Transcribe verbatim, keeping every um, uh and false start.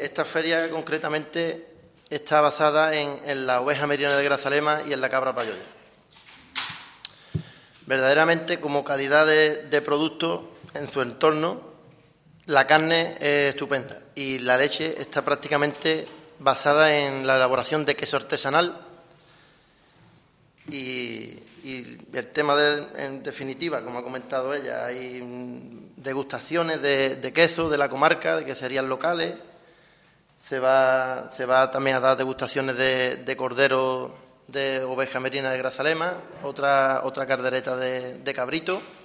esta feria concretamente está basada en, en la oveja merina de Grazalema y en la cabra payoya. Verdaderamente, como calidad de, de producto en su entorno, la carne es estupenda y la leche está prácticamente basada en la elaboración de queso artesanal y, y el tema, de, en definitiva, como ha comentado ella, hay degustaciones de, de queso de la comarca, de queserías locales, se va, se va también a dar degustaciones de, de cordero de oveja merina de Grazalema, otra, otra caldereta de, de cabrito.